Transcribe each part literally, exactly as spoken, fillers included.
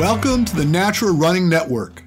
Welcome to the Natural Running Network.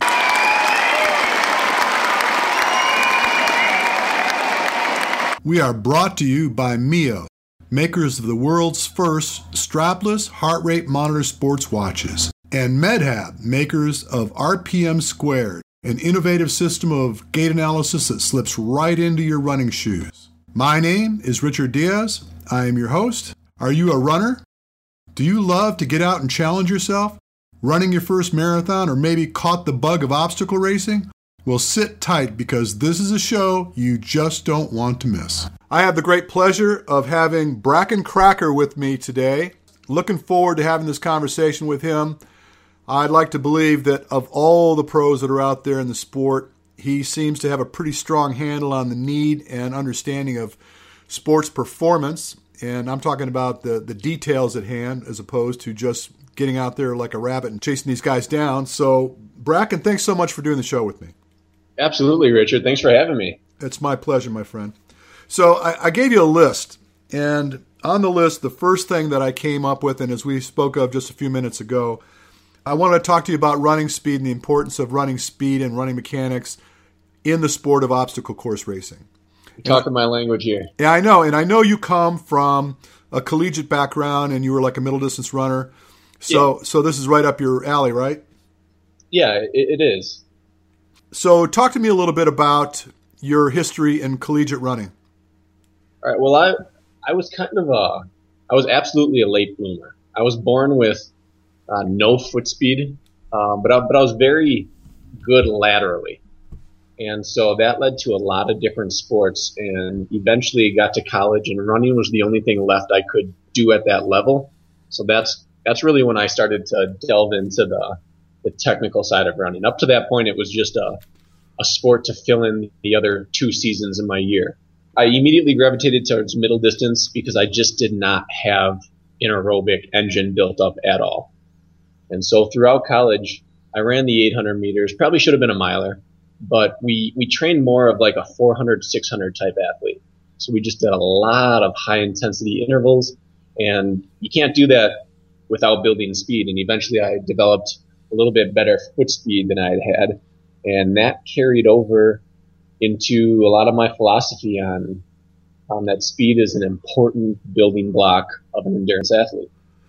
We are brought to you by Mio, makers of the world's first strapless heart rate monitor sports watches, and MedHab, makers of R P M Squared, an innovative system of gait analysis that slips right into your running shoes. My name is Richard Diaz. I am your host. Are you a runner? Do you love to get out and challenge yourself? Running your first marathon, or maybe caught the bug of obstacle racing? Well, sit tight, because this is a show you just don't want to miss. I have the great pleasure of having Bracken Kracker with me today. Looking forward to having this conversation with him. I'd like to believe that of all the pros that are out there in the sport, he seems to have a pretty strong handle on the need and understanding of sports performance. And I'm talking about the, the details at hand, as opposed to just getting out there like a rabbit and chasing these guys down. So, Bracken, thanks so much for doing the show with me. Absolutely, Richard. Thanks for having me. It's my pleasure, my friend. So I, I gave you a list, and on the list, the first thing that I came up with, and as we spoke of just a few minutes ago, I wanted to talk to you about running speed and the importance of running speed and running mechanics in the sport of obstacle course racing. You're talking my language here. Yeah, I know. And I know you come from a collegiate background and you were like a middle distance runner. So, yeah. so this is right up your alley, right? Yeah, it, it is. So talk to me a little bit about your history in collegiate running. All right. Well, I I was kind of a, I was absolutely a late bloomer. I was born with uh, no foot speed, um, but I, but I was very good laterally. And so that led to a lot of different sports, and eventually got to college, and running was the only thing left I could do at that level. So that's that's really when I started to delve into the the technical side of running. Up to that point, it was just a a sport to fill in the other two seasons in my year. I immediately gravitated towards middle distance because I just did not have an aerobic engine built up at all. And so throughout college, I ran the eight hundred meters, probably should have been a miler, but we, we trained more of like a four hundred, six hundred type athlete. So we just did a lot of high intensity intervals, and you can't do that without building speed. And eventually I developed a little bit better foot speed than I had had, and that carried over into a lot of my philosophy on, on that speed is an important building block of an endurance athlete.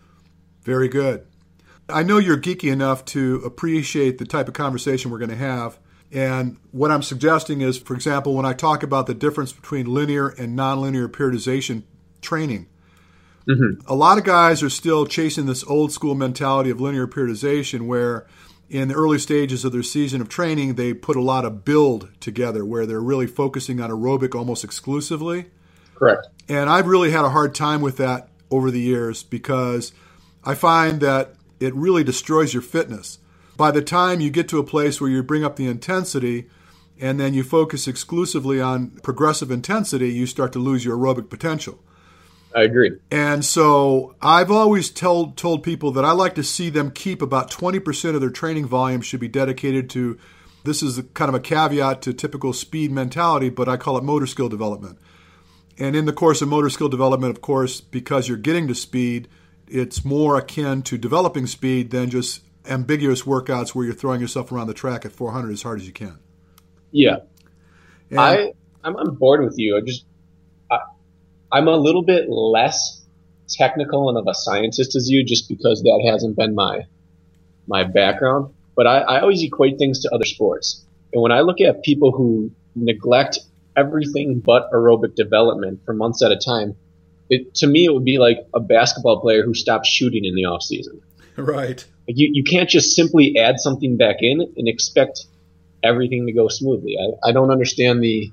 Very good. I know you're geeky enough to appreciate the type of conversation we're going to have. And what I'm suggesting is, for example, when I talk about the difference between linear and nonlinear periodization training, mm-hmm. a lot of guys are still chasing this old school mentality of linear periodization, where in the early stages of their season of training, they put a lot of build together where they're really focusing on aerobic almost exclusively. Correct. And I've really had a hard time with that over the years, because I find that it really destroys your fitness. By the time you get to a place where you bring up the intensity and then you focus exclusively on progressive intensity, you start to lose your aerobic potential. I agree. And so I've always told told people that I like to see them keep about twenty percent of their training volume should be dedicated to, this is kind of a caveat to typical speed mentality, but I call it motor skill development. And in the course of motor skill development, of course, because you're getting to speed, it's more akin to developing speed than just ambiguous workouts where you're throwing yourself around the track at four hundred as hard as you can. Yeah. And I, I'm on board with you. I just, I, I'm a little bit less technical and of a scientist as you, just because that hasn't been my, my background. But I, I always equate things to other sports. And when I look at people who neglect everything but aerobic development for months at a time, it, to me, it would be like a basketball player who stops shooting in the off season. Right. Like you, you can't just simply add something back in and expect everything to go smoothly. I, I don't understand the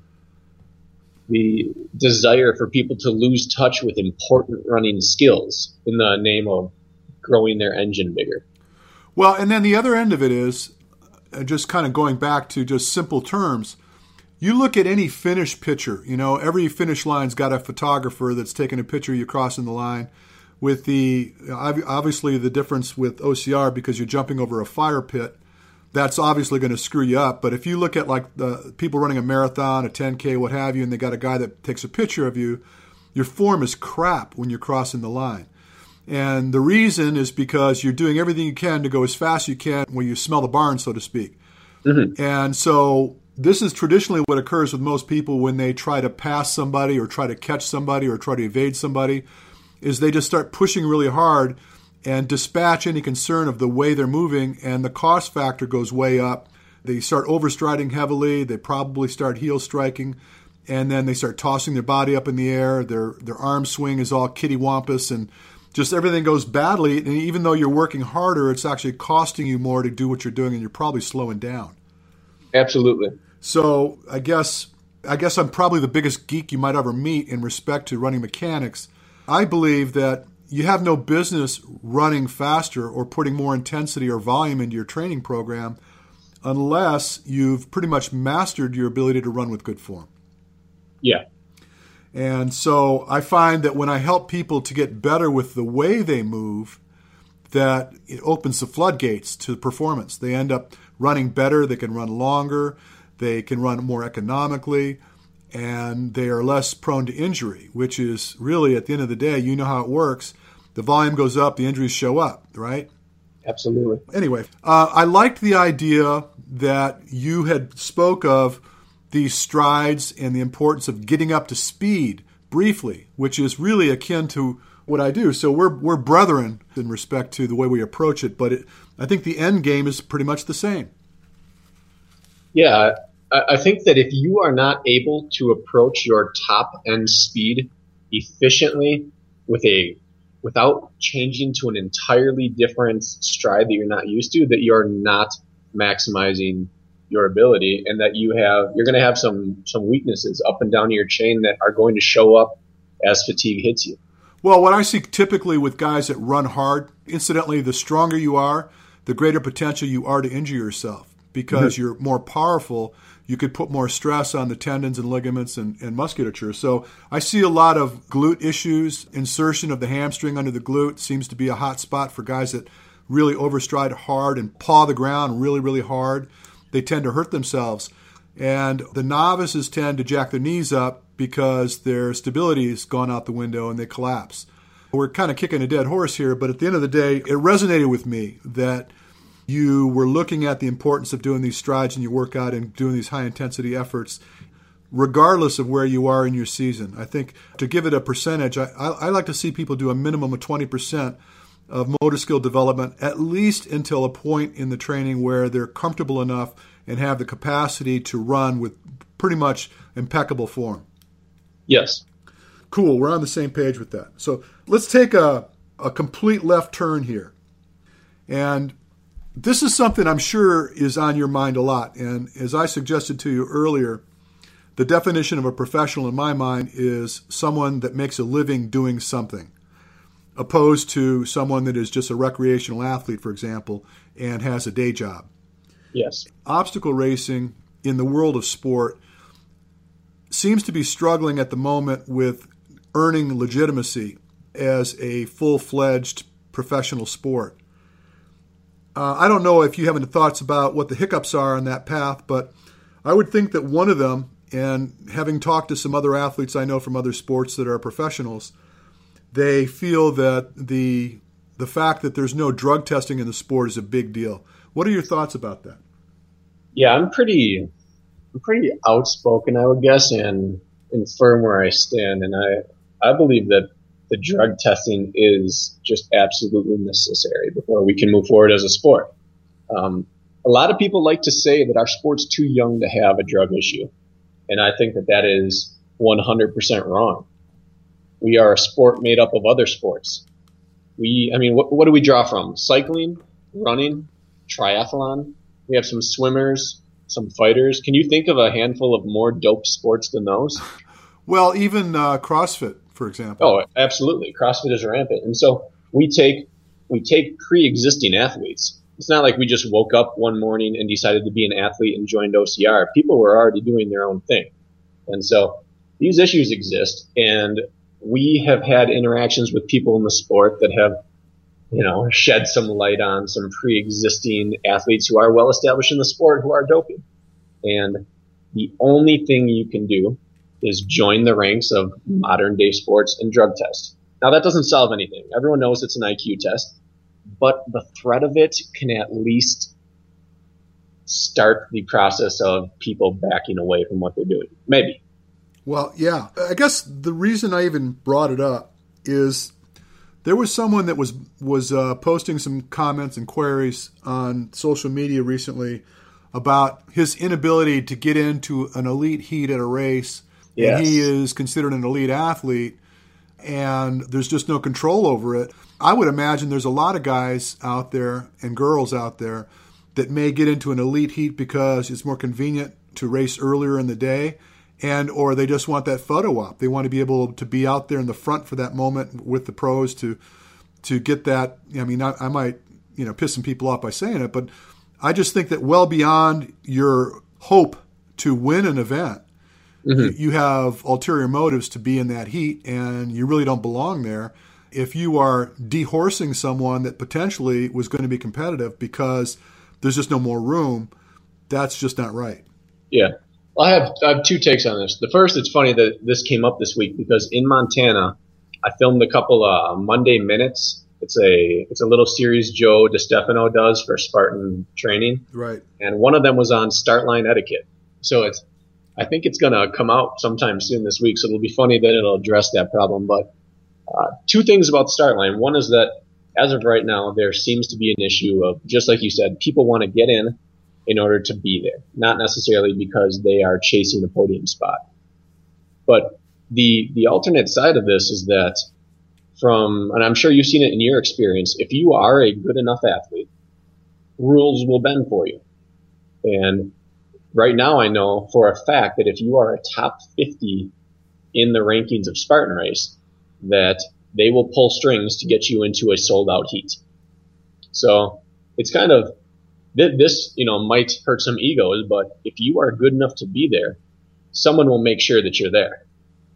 the desire for people to lose touch with important running skills in the name of growing their engine bigger. Well, and then the other end of it is, uh, just kind of going back to just simple terms, you look at any finish picture, you know, every finish line's got a photographer that's taking a picture of you crossing the line. With the, obviously the difference with O C R, because you're jumping over a fire pit, that's obviously going to screw you up. But if you look at like the people running a marathon, a ten K, what have you, and they got a guy that takes a picture of you, your form is crap when you're crossing the line. And the reason is because you're doing everything you can to go as fast as you can when you smell the barn, so to speak. Mm-hmm. And so this is traditionally what occurs with most people when they try to pass somebody or try to catch somebody or try to evade somebody, is they just start pushing really hard and dispatch any concern of the way they're moving, and the cost factor goes way up. They start overstriding heavily. They probably start heel striking, and then they start tossing their body up in the air. Their their arm swing is all kittywampus, and just everything goes badly. And even though you're working harder, it's actually costing you more to do what you're doing, and you're probably slowing down. Absolutely. So I guess I guess I'm probably the biggest geek you might ever meet in respect to running mechanics. I believe that you have no business running faster or putting more intensity or volume into your training program unless you've pretty much mastered your ability to run with good form. Yeah. And so I find that when I help people to get better with the way they move, that it opens the floodgates to performance. They end up running better, they can run longer, they can run more economically, and they are less prone to injury, which is really, at the end of the day, you know how it works. The volume goes up, the injuries show up, right? Absolutely. Anyway, uh, I liked the idea that you had spoke of these strides and the importance of getting up to speed briefly, which is really akin to what I do. So we're we're brethren in respect to the way we approach it, but it, I think the end game is pretty much the same. Yeah, I, I think that if you are not able to approach your top end speed efficiently with a without changing to an entirely different stride that you're not used to, that you're not maximizing your ability, and that you have you're going to have some some weaknesses up and down your chain that are going to show up as fatigue hits you. Well, what I see typically with guys that run hard, incidentally, the stronger you are, the greater potential you are to injure yourself, because mm-hmm. you're more powerful. You could put more stress on the tendons and ligaments and, and musculature. So I see a lot of glute issues. Insertion of the hamstring under the glute seems to be a hot spot for guys that really overstride hard and paw the ground really, really hard. They tend to hurt themselves. And the novices tend to jack their knees up because their stability has gone out the window and they collapse. We're kind of kicking a dead horse here, but at the end of the day, it resonated with me that you were looking at the importance of doing these strides in your workout and doing these high-intensity efforts, regardless of where you are in your season. I think to give it a percentage, I, I, I like to see people do a minimum of twenty percent of motor skill development, at least until a point in the training where they're comfortable enough and have the capacity to run with pretty much impeccable form. Yes. Cool. We're on the same page with that. So let's take a, a complete left turn here. And this is something I'm sure is on your mind a lot. And as I suggested to you earlier, the definition of a professional in my mind is someone that makes a living doing something, opposed to someone that is just a recreational athlete, for example, and has a day job. Yes. Obstacle racing in the world of sport seems to be struggling at the moment with earning legitimacy as a full-fledged professional sport. Uh, I don't know if you have any thoughts about what the hiccups are on that path, but I would think that one of them, and having talked to some other athletes I know from other sports that are professionals, they feel that the the fact that there's no drug testing in the sport is a big deal. What are your thoughts about that? Yeah, I'm pretty I'm pretty outspoken, I would guess, and, and firm where I stand. And I, I believe that the drug testing is just absolutely necessary before we can move forward as a sport. Um, a lot of people like to say that our sport's too young to have a drug issue. And I think that that is one hundred percent wrong. We are a sport made up of other sports. We, I mean, what, what do we draw from? Cycling, running, triathlon. We have some swimmers, some fighters. Can you think of a handful of more dope sports than those? Well, even uh, CrossFit, for example. Oh, absolutely. CrossFit is rampant. And so we take we take pre-existing athletes. It's not like we just woke up one morning and decided to be an athlete and joined O C R. People were already doing their own thing. And so these issues exist, and we have had interactions with people in the sport that have, you know, shed some light on some pre-existing athletes who are well established in the sport who are doping. And the only thing you can do is join the ranks of modern day sports and drug test. Now, that doesn't solve anything. Everyone knows it's an I Q test, but the threat of it can at least start the process of people backing away from what they're doing. Maybe. Well, yeah. I guess the reason I even brought it up is there was someone that was was uh, posting some comments and queries on social media recently about his inability to get into an elite heat at a race. Yes. And he is considered an elite athlete, and there's just no control over it. I would imagine there's a lot of guys out there and girls out there that may get into an elite heat because it's more convenient to race earlier in the day, and or they just want that photo op. They want to be able to be out there in the front for that moment with the pros to to get that. I mean, I, I might you know piss some people off by saying it, but I just think that well beyond your hope to win an event, mm-hmm. you have ulterior motives to be in that heat, and you really don't belong there if you are dehorsing someone that potentially was going to be competitive because there's just no more room. That's just not right. Yeah. Well, I have I have two takes on this. The first, it's funny that this came up this week because in Montana, I filmed a couple uh, Monday Minutes. It's a it's a little series Joe DeStefano does for Spartan Training. Right. And one of them was on start line etiquette. So it's I think it's going to come out sometime soon this week, so it'll be funny that it'll address that problem. But uh, two things about the start line. One is that as of right now, there seems to be an issue of, just like you said, people want to get in in order to be there, not necessarily because they are chasing a podium spot. But the the alternate side of this is that from, and I'm sure you've seen it in your experience, if you are a good enough athlete, rules will bend for you. And right now I know for a fact that if you are a top fifty in the rankings of Spartan Race, that they will pull strings to get you into a sold out heat. So it's kind of, this, you know, might hurt some egos, but if you are good enough to be there, someone will make sure that you're there.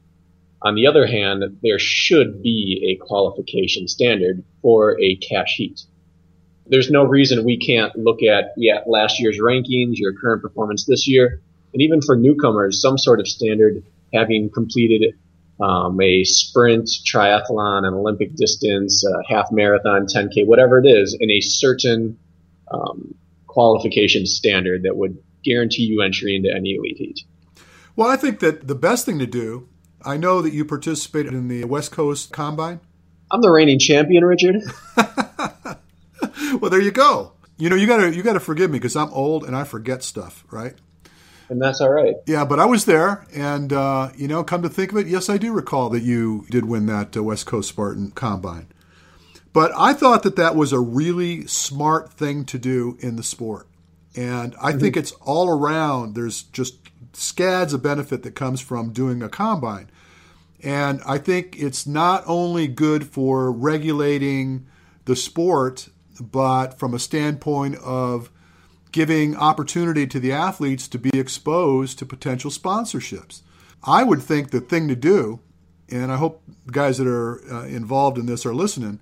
On the other hand, there should be a qualification standard for a cash heat. There's no reason we can't look at yeah, last year's rankings, your current performance this year, and even for newcomers, some sort of standard having completed um, a sprint, triathlon, an Olympic distance, a half marathon, ten K, whatever it is, in a certain um, qualification standard that would guarantee you entry into any elite heat. Well, I think that the best thing to do, I know that you participated in the West Coast Combine. I'm the reigning champion, Richard. Well, there you go. You know, you gotta you gotta forgive me because I'm old and I forget stuff, right? And that's all right. Yeah, but I was there, and uh, you know, come to think of it, yes, I do recall that you did win that uh, West Coast Spartan Combine. But I thought that that was a really smart thing to do in the sport, and I mm-hmm. think it's all around. There's just scads of benefit that comes from doing a combine, and I think it's not only good for regulating the sport, but from a standpoint of giving opportunity to the athletes to be exposed to potential sponsorships. I would think the thing to do, and I hope the guys that are uh, involved in this are listening,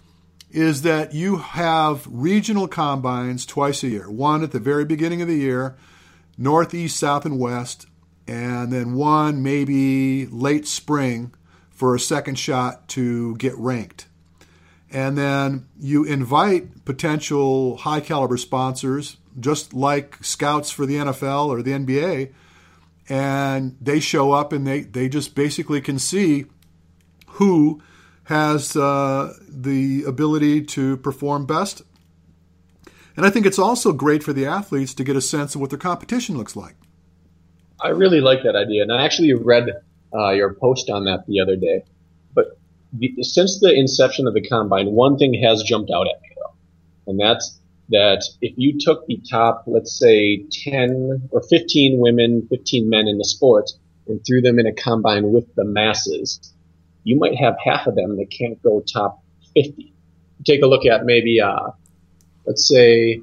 is that you have regional combines twice a year. One at the very beginning of the year, north, east, south, and west, and then one maybe late spring for a second shot to get ranked. And then you invite potential high-caliber sponsors, just like scouts for the N F L or the N B A, and they show up and they, they just basically can see who has uh, the ability to perform best. And I think it's also great for the athletes to get a sense of what their competition looks like. I really like that idea, and I actually read uh, your post on that the other day. But the, since the inception of the Combine, one thing has jumped out at me, though, and that's that if you took the top, let's say, ten or fifteen women, fifteen men in the sport, and threw them in a Combine with the masses, you might have half of them that can't go top fifty. Take a look at maybe, uh, let's say,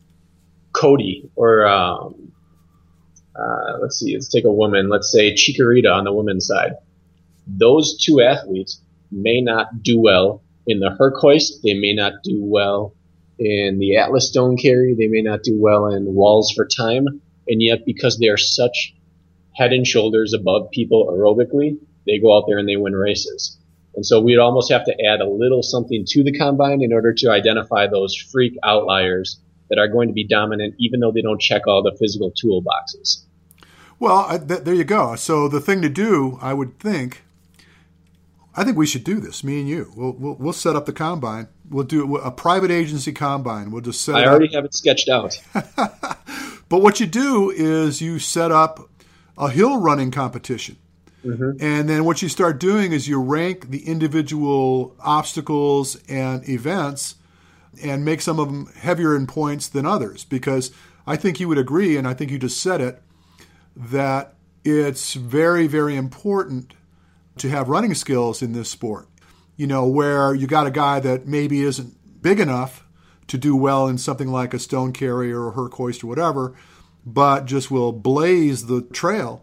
Cody, or um, uh, let's see, let's take a woman, let's say Chikorita on the women's side. Those two athletes may not do well in the Herc-Hoist, they may not do well in the Atlas Stone Carry, they may not do well in Walls for Time, and yet because they are such head and shoulders above people aerobically, they go out there and they win races. And so we'd almost have to add a little something to the combine in order to identify those freak outliers that are going to be dominant, even though they don't check all the physical toolboxes. Well, I, th- there you go. So the thing to do, I would think, I think we should do this, me and you. We'll we'll, we'll set up the combine. We'll do a private agency combine. We'll just set I it already up. have it sketched out. But what you do is you set up a hill running competition. Mm-hmm. And then what you start doing is you rank the individual obstacles and events and make some of them heavier in points than others. Because I think you would agree, and I think you just said it, that it's very, very important to have running skills in this sport. You know, where you got a guy that maybe isn't big enough to do well in something like a stone carrier or Herc hoist or whatever, but just will blaze the trail.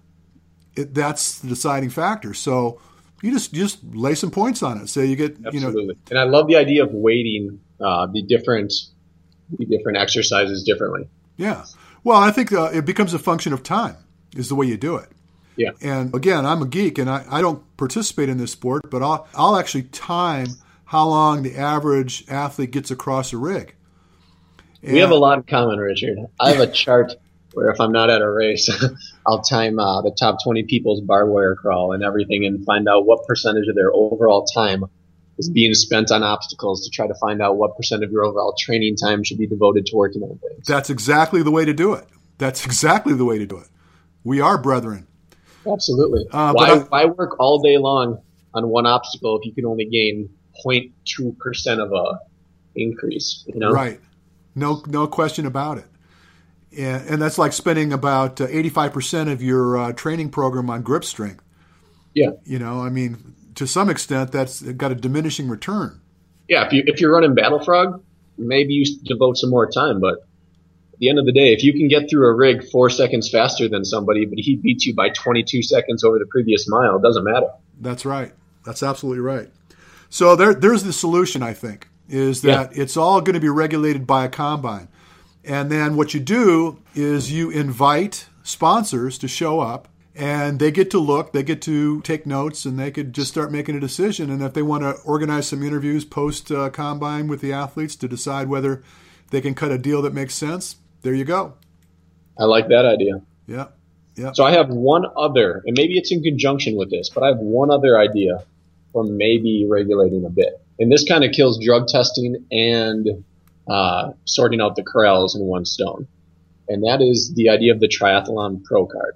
It, that's the deciding factor. So you just you just lay some points on it. So you get, Absolutely. you know. And I love the idea of weighting uh, the different the different exercises differently. Yeah. Well, I think uh, it becomes a function of time is the way you do it. Yeah. And again, I'm a geek and I, I don't participate in this sport, but I'll I'll actually time how long the average athlete gets across a rig. And we have a lot in common, Richard. I have a chart where if I'm not at a race, I'll time uh, the top twenty people's barbed wire crawl and everything and find out what percentage of their overall time is being spent on obstacles to try to find out what percent of your overall training time should be devoted to working on things. That's exactly the way to do it. That's exactly the way to do it. We are brethren. Absolutely. Uh, why, I, why work all day long on one obstacle if you can only gain zero point two percent of a increase? You know? Right. No, no question about it. And, and that's like spending about uh, eighty-five percent of your uh, training program on grip strength. Yeah. You know, I mean, to some extent, that's got a diminishing return. Yeah. If you if you're running Battle Frog, maybe you devote some more time. But at the end of the day, if you can get through a rig four seconds faster than somebody, but he beats you by twenty-two seconds over the previous mile, it doesn't matter. That's right. That's absolutely right. So there, there's the solution, I think, is that yeah. it's all going to be regulated by a combine. And then what you do is you invite sponsors to show up, and they get to look, they get to take notes, and they could just start making a decision. And if they want to organize some interviews post-combine with the athletes to decide whether they can cut a deal that makes sense, there you go. I like that idea. Yeah. Yeah. So I have one other, and maybe it's in conjunction with this, but I have one other idea for maybe regulating a bit. And this kind of kills drug testing and uh, sorting out the corrals in one stone. And that is the idea of the triathlon pro card.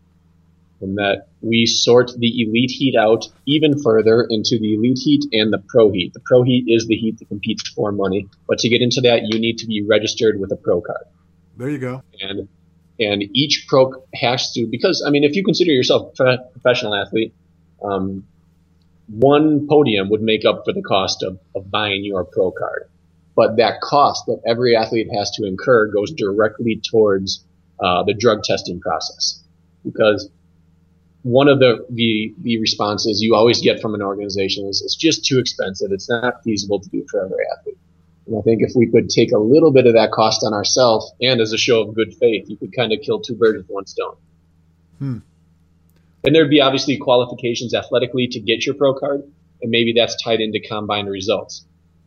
And that we sort the elite heat out even further into the elite heat and the pro heat. The pro heat is the heat that competes for money. But to get into that, you need to be registered with a pro card. There you go. And and each pro has to, because, I mean, if you consider yourself a professional athlete, um, one podium would make up for the cost of, of buying your pro card. But that cost that every athlete has to incur goes directly towards uh, the drug testing process. Because one of the, the, the responses you always get from an organization is it's just too expensive. It's not feasible to do for every athlete. And I think if we could take a little bit of that cost on ourselves and as a show of good faith, you could kind of kill two birds with one stone. Hmm. And there'd be obviously qualifications athletically to get your pro card, and maybe that's tied into combine results.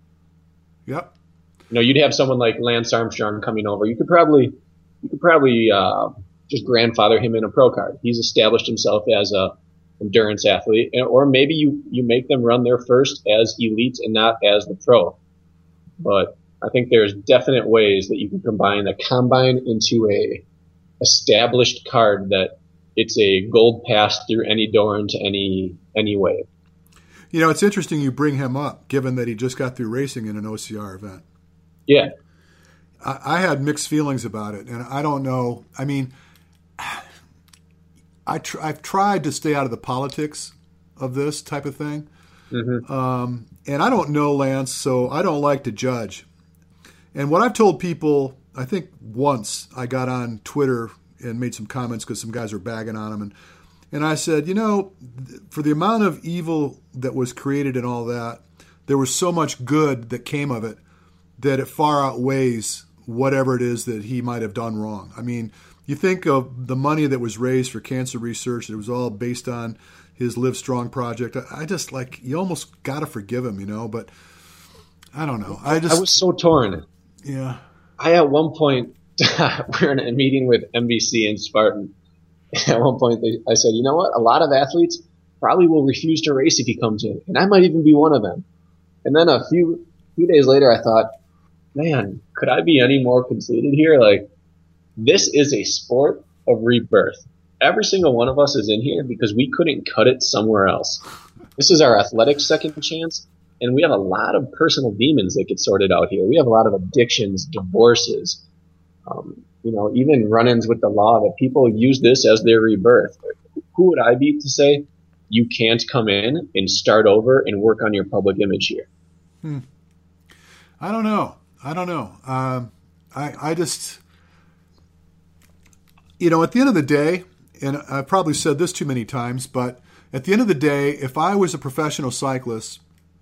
Yep. You know, you'd have someone like Lance Armstrong coming over. You could probably, you could probably uh, just grandfather him in a pro card. He's established himself as a endurance athlete, or maybe you you make them run their first as elite and not as the pro. But I think there's definite ways that you can combine a combine into a established card that it's a gold pass through any door into any any wave. You know, it's interesting you bring him up, given that he just got through racing in an O C R event. Yeah. I, I had mixed feelings about it, and I don't know. I mean, I tr- I've tried to stay out of the politics of this type of thing. Mm-hmm. Um, and I don't know Lance, so I don't like to judge. And what I've told people, I think once I got on Twitter and made some comments because some guys were bagging on him. And, and I said, you know, for the amount of evil that was created and all that, there was so much good that came of it that it far outweighs whatever it is that he might have done wrong. I mean, you think of the money that was raised for cancer research, it was all based on his Live Strong project. I, I just like, you almost got to forgive him, you know, but I don't know. I just, I was so torn. Yeah. I, at one point, we're in a meeting with N B C and Spartan. At one point, they, I said, you know what? A lot of athletes probably will refuse to race if he comes in, and I might even be one of them. And then a few few days later, I thought, man, could I be any more conceited here? Like, this is a sport of rebirth. Every single one of us is in here because we couldn't cut it somewhere else. This is our athletic second chance, and we have a lot of personal demons that get sorted out here. We have a lot of addictions, divorces, um, you know, even run-ins with the law that people use this as their rebirth. Who would I be to say you can't come in and start over and work on your public image here? Hmm. I don't know. I don't know. Um, I, I just, you know, at the end of the day, and I've probably said this too many times, but at the end of the day, if I was a professional cyclist,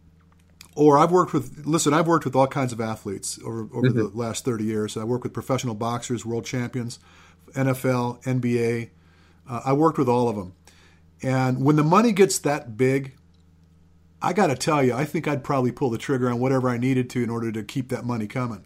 or I've worked with, listen, I've worked with all kinds of athletes over, over mm-hmm. the last thirty years. I worked with professional boxers, world champions, N F L, N B A. Uh, I worked with all of them. And when the money gets that big, I got to tell you, I think I'd probably pull the trigger on whatever I needed to in order to keep that money coming.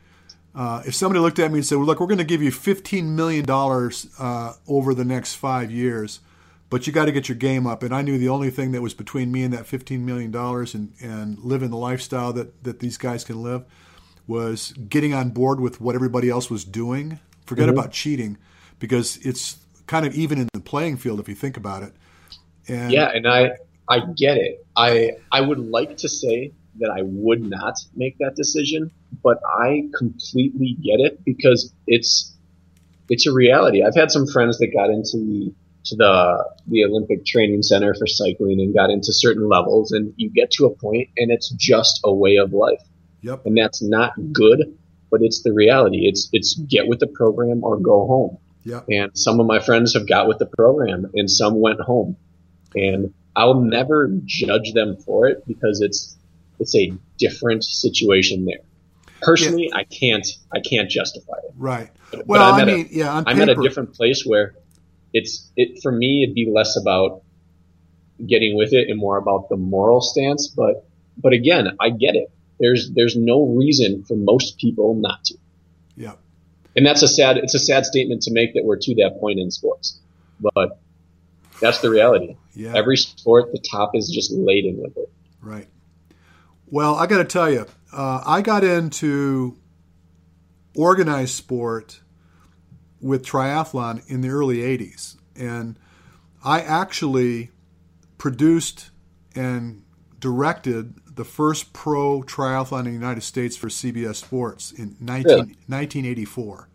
Uh, if somebody looked at me and said, well, look, we're going to give you fifteen million dollars uh, over the next five years, but you got to get your game up. And I knew the only thing that was between me and that fifteen million dollars and, and living the lifestyle that, that these guys can live was getting on board with what everybody else was doing. Forget mm-hmm. about cheating, because it's kind of even in the playing field if you think about it. And yeah, and I, I get it. I I would like to say that I would not make that decision, but I completely get it because it's it's a reality. I've had some friends that got into the to the the Olympic Training Center for cycling and got into certain levels, and you get to a point and it's just a way of life. Yep. And that's not good, but it's the reality. It's it's get with the program or go home. Yep. And some of my friends have got with the program and some went home. And I'll never judge them for it because it's it's a different situation there. Personally, yeah. I can't I can't justify it. Right. But, well, but I I'm mean, a, yeah, on I'm paper. at a different place where it's it for me it'd be less about getting with it and more about the moral stance. But but again, I get it. There's there's no reason for most people not to. Yeah. And that's a sad it's a sad statement to make that we're to that point in sports. But that's the reality. Yeah. Every sport, the top is just laden with it. Right. Well, I got to tell you, uh, I got into organized sport with triathlon in the early eighties. And I actually produced and directed the first pro triathlon in the United States for C B S Sports in nineteen, really? nineteen eighty-four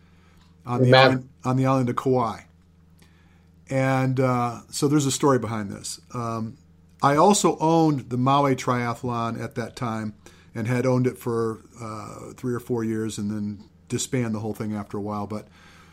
on the, island, on the island of Kauai. And uh, so there's a story behind this. Um, I also owned the Maui Triathlon at that time and had owned it for uh, three or four years and then disbanded the whole thing after a while. But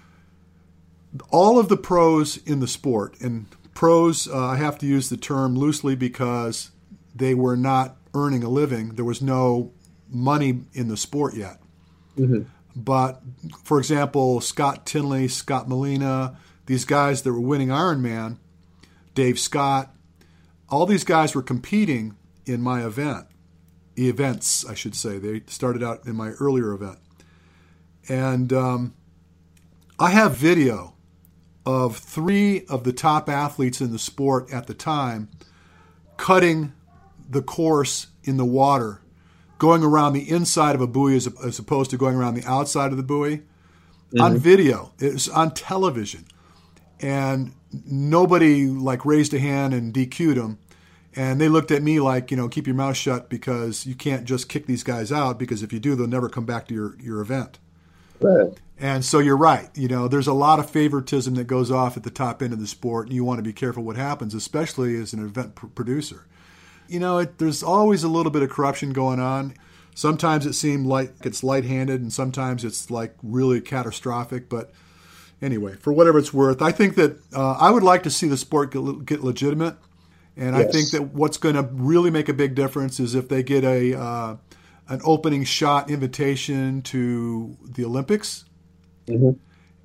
all of the pros in the sport, and pros, uh, I have to use the term loosely because they were not earning a living. There was no money in the sport yet. Mm-hmm. But, for example, Scott Tinley, Scott Molina, these guys that were winning Ironman, Dave Scott, all these guys were competing in my event, events, I should say. They started out in my earlier event. And um, I have video of three of the top athletes in the sport at the time cutting the course in the water, going around the inside of a buoy as, as opposed to going around the outside of the buoy, mm-hmm. on video. It was on television. And nobody like raised a hand and D Q'd them. And they looked at me like, you know, keep your mouth shut because you can't just kick these guys out because if you do, they'll never come back to your, your event. Right. And so you're right. You know, there's a lot of favoritism that goes off at the top end of the sport, and you want to be careful what happens, especially as an event pr- producer. You know, it, there's always a little bit of corruption going on. Sometimes it seems like it's light-handed, and sometimes it's like really catastrophic, but anyway, for whatever it's worth, I think that uh, I would like to see the sport get, get legitimate, and yes. I think that what's going to really make a big difference is if they get a uh, an opening shot invitation to the Olympics, mm-hmm.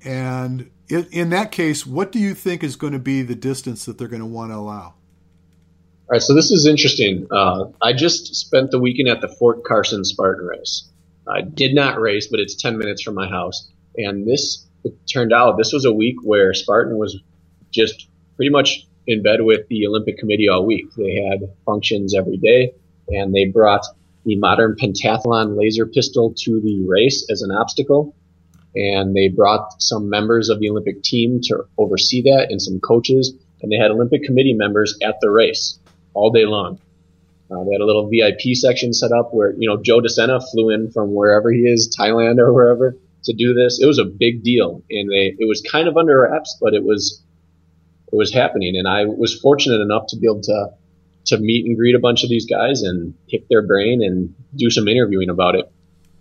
And in, in that case, what do you think is going to be the distance that they're going to want to allow? All right, so this is interesting. Uh, I just spent the weekend at the Fort Carson Spartan race. I did not race, but it's ten minutes from my house. And this, it turned out, this was a week where Spartan was just pretty much in bed with the Olympic Committee all week. They had functions every day, and they brought the modern pentathlon laser pistol to the race as an obstacle. And they brought some members of the Olympic team to oversee that and some coaches. And they had Olympic Committee members at the race all day long. Uh, they had a little V I P section set up where, you know, Joe DeSena flew in from wherever he is, Thailand or wherever, to do this. It was a big deal. And they, it was kind of under wraps, but it was, it was happening. And I was fortunate enough to be able to, to meet and greet a bunch of these guys and pick their brain and do some interviewing about it.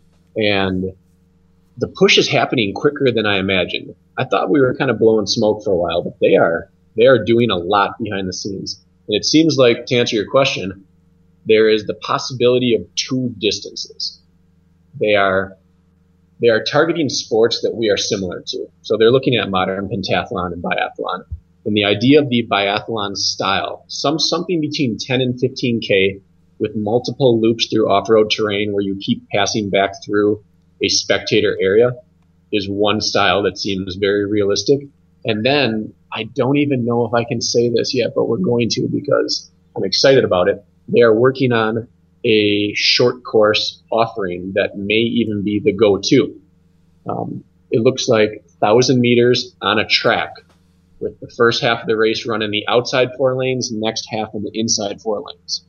And the push is happening quicker than I imagined. I thought we were kind of blowing smoke for a while, but they are, they are doing a lot behind the scenes. And it seems like, to answer your question, there is the possibility of two distances. They are, they are targeting sports that we are similar to. So they're looking at modern pentathlon and biathlon. And the idea of the biathlon style, some, something between ten and fifteen K with multiple loops through off-road terrain where you keep passing back through a spectator area, is one style that seems very realistic. And then I don't even know if I can say this yet, but we're going to because I'm excited about it. They are working on a short course offering that may even be the go-to. Um, it looks like one thousand meters on a track with the first half of the race run in the outside four lanes, next half in the inside four lanes.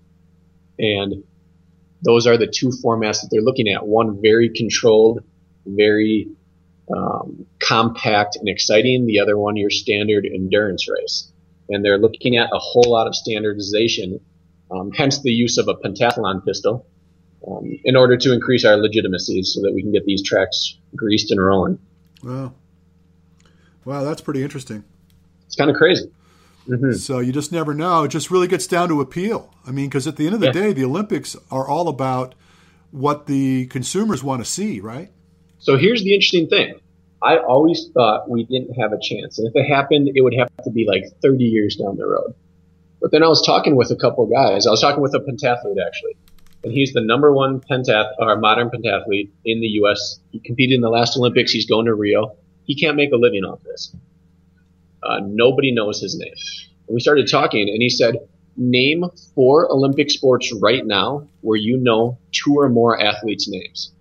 And those are the two formats that they're looking at. One very controlled, very um, compact and exciting. The other one, your standard endurance race. And they're looking at a whole lot of standardization, um, hence the use of a pentathlon pistol, um, in order to increase our legitimacy so that we can get these tracks greased and rolling. Wow. Wow, that's pretty interesting. It's kind of crazy. Mm-hmm. So you just never know. It just really gets down to appeal. I mean, because at the end of the yeah. day, the Olympics are all about what the consumers want to see, right? So here's the interesting thing. I always thought we didn't have a chance. And if it happened, it would have to be like thirty years down the road. But then I was talking with a couple of guys. I was talking with a pentathlete, actually. And he's the number one pentath- or modern pentathlete in the U S. He competed in the last Olympics. He's going to Rio. He can't make a living off this. Uh, nobody knows his name. And we started talking, and he said, name four Olympic sports right now where you know two or more athletes' names.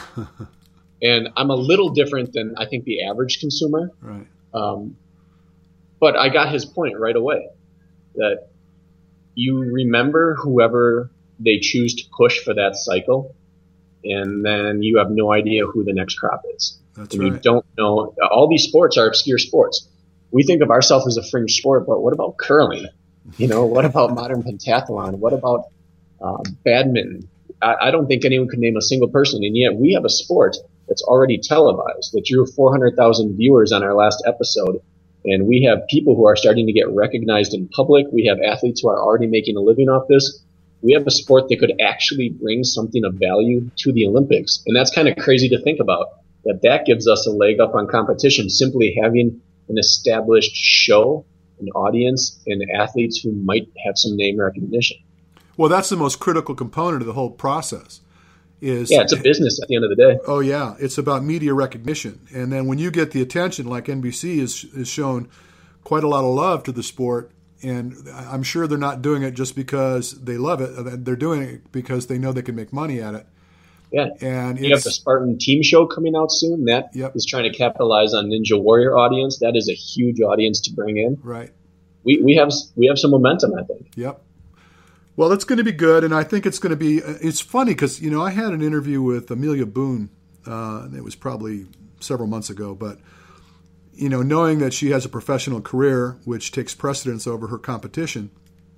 And I'm a little different than I think the average consumer. Right. Um, but I got his point right away, that you remember whoever they choose to push for that cycle, and then you have no idea who the next crop is. That's and right. You don't know. All these sports are obscure sports. We think of ourselves as a fringe sport, but what about curling? You know, what about modern pentathlon? What about uh, badminton? I, I don't think anyone could name a single person, and yet we have a sport that's already televised, that drew four hundred thousand viewers on our last episode, and we have people who are starting to get recognized in public. We have athletes who are already making a living off this. We have a sport that could actually bring something of value to the Olympics, and that's kind of crazy to think about, that that gives us a leg up on competition, simply having an established show, an audience, and athletes who might have some name recognition. Well, that's the most critical component of the whole process. Is yeah, it's a business at the end of the day. Oh, yeah. It's about media recognition. And then when you get the attention, like N B C has, has shown quite a lot of love to the sport, and I'm sure they're not doing it just because they love it. They're doing it because they know they can make money at it. Yeah, and you have the Spartan team show coming out soon. That yep. is trying to capitalize on Ninja Warrior audience. That is a huge audience to bring in. Right. We we have we have some momentum, I think. Yep. Well, it's going to be good, and I think it's going to be. It's funny because you know I had an interview with Amelia Boone. Uh, it was probably several months ago, but you know, knowing that she has a professional career which takes precedence over her competition,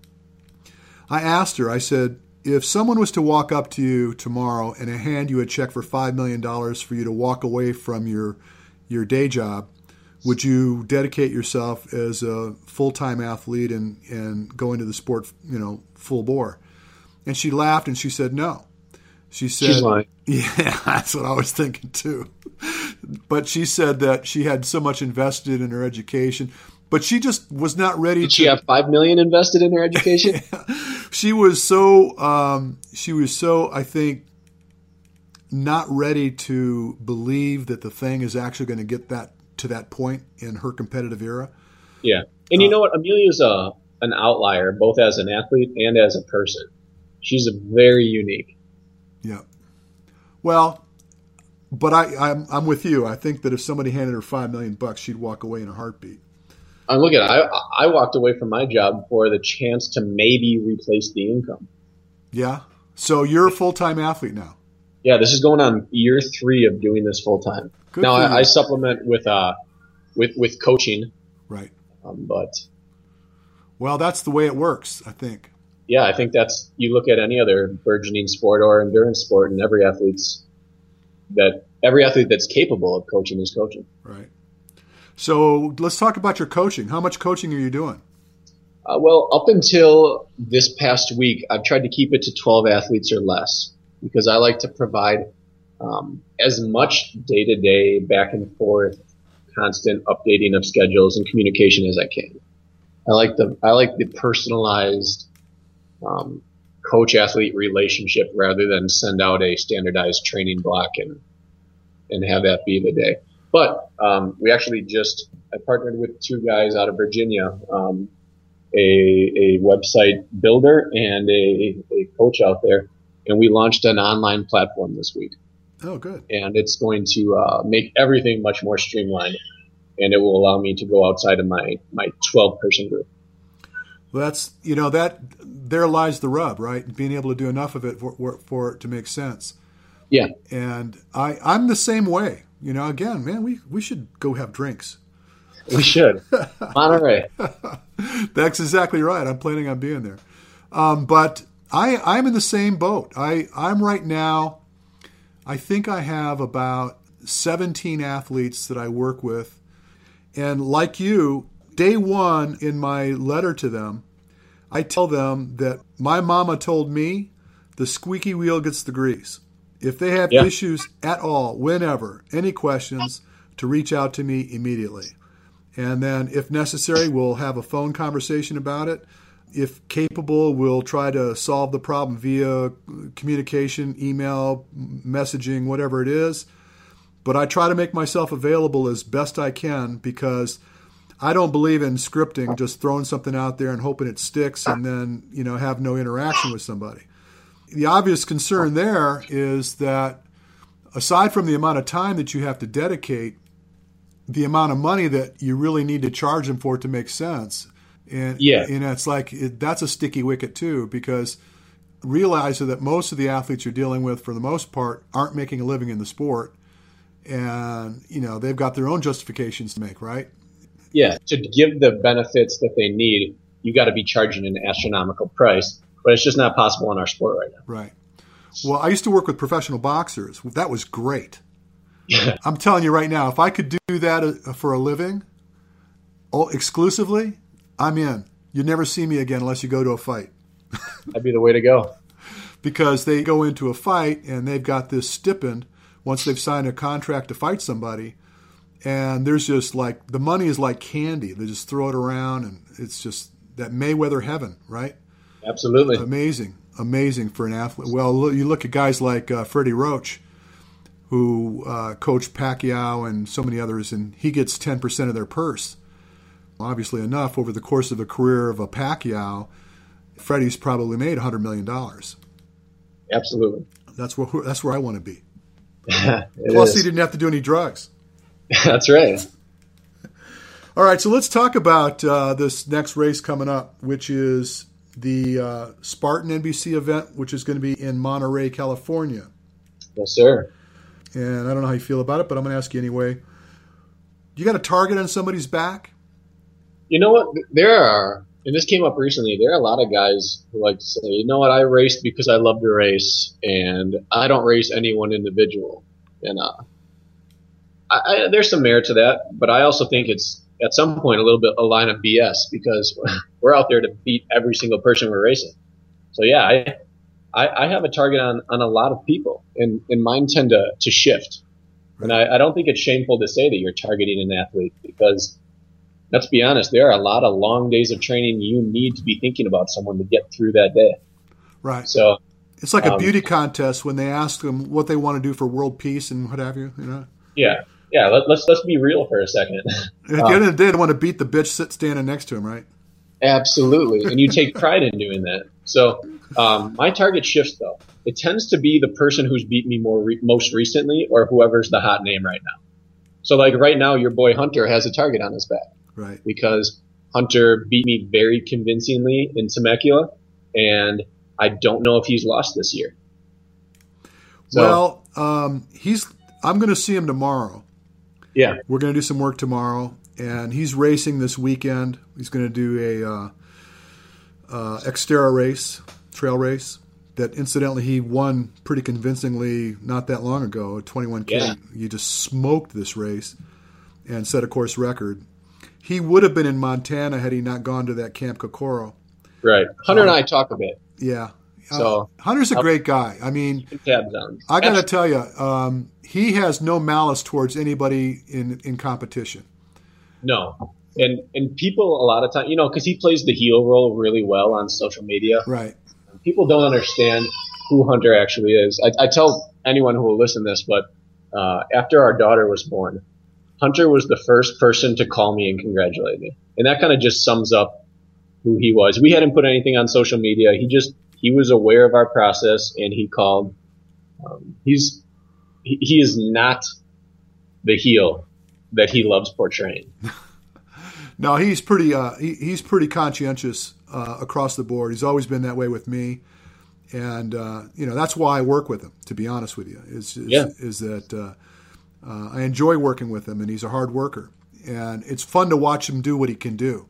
I asked her. I said, if someone was to walk up to you tomorrow and hand you a check for five million dollars for you to walk away from your your day job, would you dedicate yourself as a full-time athlete and, and go into the sport, you know, full bore? And she laughed and she said no. She said, She's lying. Yeah, that's what I was thinking too. but she said that she had so much invested in her education, but she just was not ready. Did to, she have five million invested in her education? She was so, um, she was so, I think, not ready to believe that the thing is actually going to get that to that point in her competitive era. Yeah. And you know what? Amelia's a, an outlier, both as an athlete and as a person. She's a very unique. Yeah. Well, but I, I'm, I'm with you. I think that if somebody handed her five million bucks, she'd walk away in a heartbeat. I'm looking at I, I walked away from my job for the chance to maybe replace the income. Yeah. So you're a full-time athlete now. Yeah, this is going on year three of doing this full time. Now I, I supplement with uh with with coaching. Right. Um, but well, that's the way it works, I think. Yeah, I think that's you look at any other burgeoning sport or endurance sport, and every athlete's that every athlete that's capable of coaching is coaching. Right. So let's talk about your coaching. How much coaching are you doing? Uh, well, up until this past week, I've tried to keep it to twelve athletes or less because I like to provide um, as much day-to-day, back and forth, constant updating of schedules and communication as I can. I like the I like the personalized um, coach-athlete relationship rather than send out a standardized training block and and have that be the day. But um, we actually just I partnered with two guys out of Virginia. Um, A, a website builder and a, a coach out there. And we launched an online platform this week. Oh, good. And it's going to uh, make everything much more streamlined. And it will allow me to go outside of my, my twelve-person group. Well, that's, you know, that there lies the rub, right? Being able to do enough of it for, for it to make sense. Yeah. And I, I'm the same way. You know, again, man, we, we should go have drinks. We should. Monterey. That's exactly right. I'm planning on being there. Um, but I, I'm in the same boat. I, I'm right now, I think I have about seventeen athletes that I work with. And like you, day one in my letter to them, I tell them that my mama told me the squeaky wheel gets the grease. If they have yeah. issues at all, whenever, any questions, to reach out to me immediately. And then, if necessary, we'll have a phone conversation about it. If capable, we'll try to solve the problem via communication, email, messaging, whatever it is. But I try to make myself available as best I can because I don't believe in scripting, just throwing something out there and hoping it sticks and then, you know, have no interaction with somebody. The obvious concern there is that aside from the amount of time that you have to dedicate, the amount of money that you really need to charge them for it to make sense. And, yeah. and it's like, it, that's a sticky wicket too, because realize that most of the athletes you're dealing with, for the most part, aren't making a living in the sport. And, you know, they've got their own justifications to make, right? Yeah. To give the benefits that they need, you got to be charging an astronomical price, but it's just not possible in our sport right now. Right. Well, I used to work with professional boxers. That was great. I'm telling you right now, if I could do that for a living, oh, exclusively, I'm in. You'd never see me again unless you go to a fight. That'd be the way to go. Because they go into a fight and they've got this stipend once they've signed a contract to fight somebody. And there's just like, the money is like candy. They just throw it around and it's just that Mayweather heaven, right? Absolutely. Amazing. Amazing for an athlete. Well, you look at guys like uh, Freddie Roach, who uh, coached Pacquiao and so many others, and he gets ten percent of their purse. Obviously enough, over the course of a career of a Pacquiao, Freddie's probably made one hundred million dollars. Absolutely. That's where, that's where I want to be. Plus, is. He didn't have to do any drugs. That's right. All right, so let's talk about uh, this next race coming up, which is the uh, Spartan N B C event, which is going to be in Monterey, California. Yes, sir. And I don't know how you feel about it, but I'm going to ask you anyway. You got a target on somebody's back? You know what? There are, and this came up recently, there are a lot of guys who like to say, you know what, I raced because I love to race, and I don't race any one individual. And uh, I, I, there's some merit to that, but I also think it's, at some point, a little bit a line of B S because we're out there to beat every single person we're racing. So, yeah, I I, I have a target on, on a lot of people, and, and mine tend to, to shift. Right. And I, I don't think it's shameful to say that you're targeting an athlete because, let's be honest, there are a lot of long days of training you need to be thinking about someone to get through that day. Right. So it's like a um, beauty contest when they ask them what they want to do for world peace and what have you. You know. Yeah. Yeah. Let, let's let's be real for a second. At the um, end of the day, they want to beat the bitch sit standing next to him, right? Absolutely, and you take pride in doing that. So um, my target shifts, though. It tends to be the person who's beat me more re- most recently, or whoever's the hot name right now. So, like right now, your boy Hunter has a target on his back, right? Because Hunter beat me very convincingly in Temecula, and I don't know if he's lost this year. So, well, um, he's. I'm going to see him tomorrow. Yeah, we're going to do some work tomorrow. And he's racing this weekend. He's going to do a uh, uh, Xterra race, trail race, that incidentally he won pretty convincingly not that long ago, a twenty-one K. Yeah. He just smoked this race and set a course record. He would have been in Montana had he not gone to that Camp Kokoro. Right. Hunter um, and I talk a bit. Yeah. So uh, Hunter's a great guy. I mean, I got to tell you, um, he has no malice towards anybody in, in competition. No. And and people a lot of time, you know, because he plays the heel role really well on social media. Right. People don't understand who Hunter actually is. I, I tell anyone who will listen to this, but uh, after our daughter was born, Hunter was the first person to call me and congratulate me. And that kind of just sums up who he was. We hadn't put anything on social media. He just, he was aware of our process and he called. Um, he's, he, he is not the heel that he loves portraying. No, he's pretty. Uh, he, he's pretty conscientious uh, across the board. He's always been that way with me, and uh, you know that's why I work with him. To be honest with you, is is, yeah. is that uh, uh, I enjoy working with him, and he's a hard worker, and it's fun to watch him do what he can do.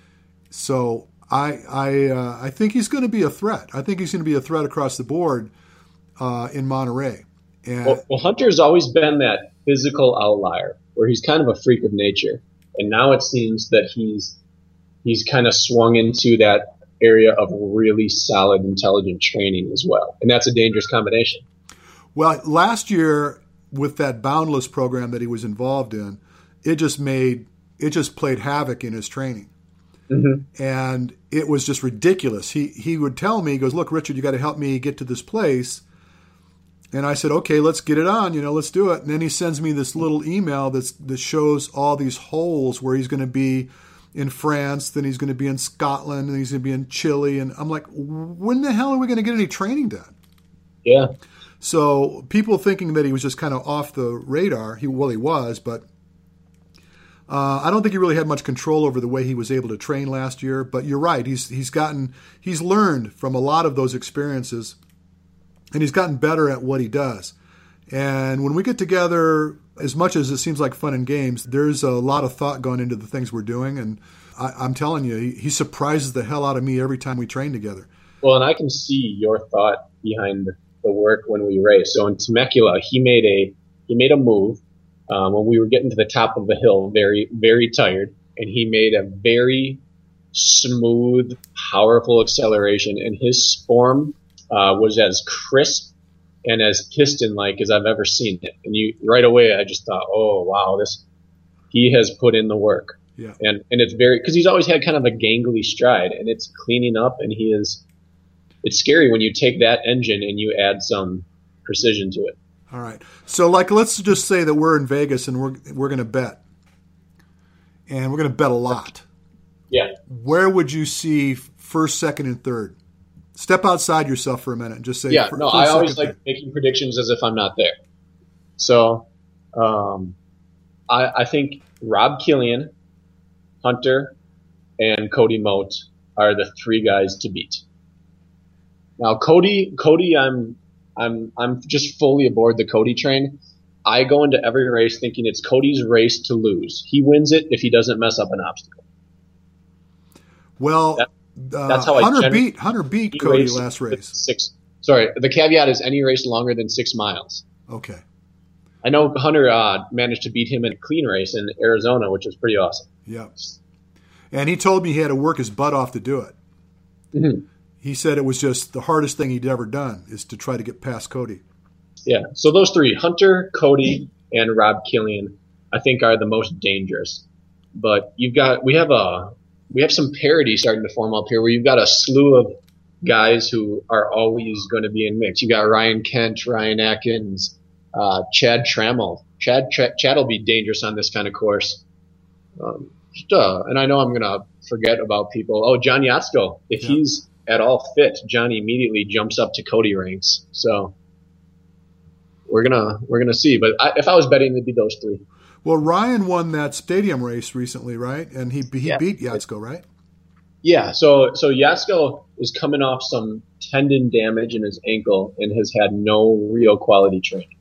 So I I uh, I think he's going to be a threat. I think he's going to be a threat across the board uh, in Monterey. And well, well, Hunter's always been that physical outlier where he's kind of a freak of nature. And now it seems that he's he's kind of swung into that area of really solid, intelligent training as well. And that's a dangerous combination. Well, last year with that Boundless program that he was involved in, it just made it just played havoc in his training. Mm-hmm. And it was just ridiculous. He he would tell me, he goes, "Look, Richard, you got to help me get to this place." And I said, okay, let's get it on, you know, let's do it. And then he sends me this little email that's, that shows all these holes where he's going to be in France, then he's going to be in Scotland, and he's going to be in Chile. And I'm like, when the hell are we going to get any training done? Yeah. So people thinking that he was just kind of off the radar, he well, he was, but uh, I don't think he really had much control over the way he was able to train last year. But you're right, he's he's gotten, he's learned from a lot of those experiences. And he's gotten better at what he does. And when we get together, as much as it seems like fun and games, there's a lot of thought going into the things we're doing. And I, I'm telling you, he, he surprises the hell out of me every time we train together. Well, and I can see your thought behind the work when we race. So in Temecula, he made a he made a move um, when we were getting to the top of the hill, very, very tired. And he made a very smooth, powerful acceleration. And his form Uh, was as crisp and as piston-like as I've ever seen it. And you right away, I just thought, oh wow, this he has put in the work. Yeah. And and it's very because he's always had kind of a gangly stride, and it's cleaning up, and he is. It's scary when you take that engine and you add some precision to it. All right. So like, let's just say that we're in Vegas and we're we're going to bet, and we're going to bet a lot. Yeah. Where would you see first, second, and third? Step outside yourself for a minute and just say. Yeah, for, no, I always like making predictions as if I'm not there. So, um, I, I think Rob Killian, Hunter, and Cody Moat are the three guys to beat. Now, Cody, Cody, I'm, I'm, I'm just fully aboard the Cody train. I go into every race thinking it's Cody's race to lose. He wins it if he doesn't mess up an obstacle. Well. That, Uh, That's how Hunter I beat Hunter beat Cody last race. Six. Sorry, the caveat is any race longer than six miles. Okay. I know Hunter uh, managed to beat him in a clean race in Arizona, which was pretty awesome. Yeah. And he told me he had to work his butt off to do it. Mm-hmm. He said it was just the hardest thing he'd ever done is to try to get past Cody. Yeah. So those three, Hunter, Cody, and Rob Killian, I think are the most dangerous. But you've got we have a we have some parity starting to form up here, where you've got a slew of guys who are always going to be in mix. You got Ryan Kent, Ryan Atkins, uh, Chad Trammell. Chad Ch- Chad will be dangerous on this kind of course. Um, just, uh, and I know I'm going to forget about people. Oh, John Yatsko. If yeah. he's at all fit, Johnny immediately jumps up to Cody ranks. So we're gonna we're gonna see. But I, if I was betting, it'd be those three. Well, Ryan won that stadium race recently, right? And he he yeah. beat Yatsko, right? Yeah. So so Yatsko is coming off some tendon damage in his ankle and has had no real quality training.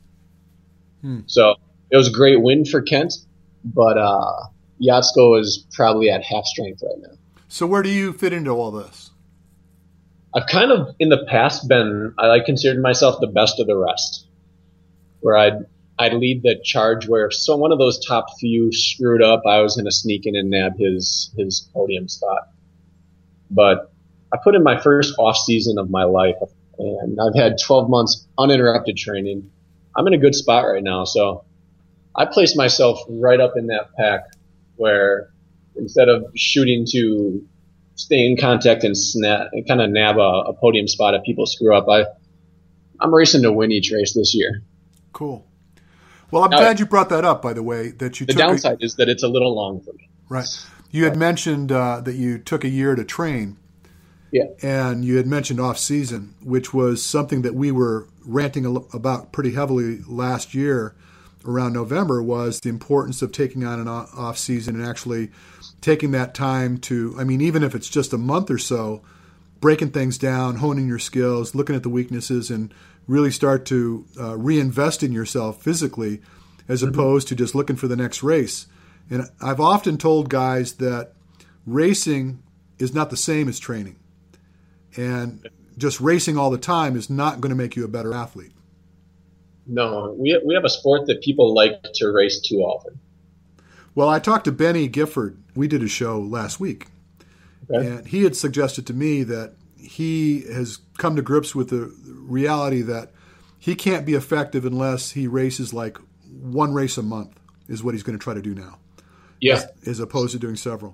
Hmm. So it was a great win for Kent, but uh, Yatsko is probably at half strength right now. So where do you fit into all this? I've kind of in the past been I like considered myself the best of the rest, where I'd I'd lead the charge where if so one of those top few screwed up, I was going to sneak in and nab his his podium spot. But I put in my first off season of my life, and I've had twelve months uninterrupted training. I'm in a good spot right now, so I place myself right up in that pack where instead of shooting to stay in contact and snap and kind of nab a, a podium spot if people screw up, I I'm racing to win each race this year. Cool. Well, I'm now, glad you brought that up, by the way, that you the took downside a, is that it's a little long for me. Right. You had mentioned uh, that you took a year to train. Yeah. And you had mentioned off season, which was something that we were ranting about pretty heavily last year around November, was the importance of taking on an off season and actually taking that time to, I mean, even if it's just a month or so, breaking things down, honing your skills, looking at the weaknesses, and really start to uh, reinvest in yourself physically as mm-hmm. opposed to just looking for the next race. And I've often told guys that racing is not the same as training. And just racing all the time is not going to make you a better athlete. No, we we have a sport that people like to race too often. Well, I talked to Benny Gifford. We did a show last week. Okay. And he had suggested to me that he has come to grips with the reality that he can't be effective unless he races like one race a month is what he's going to try to do now. Yeah. As, as opposed to doing several.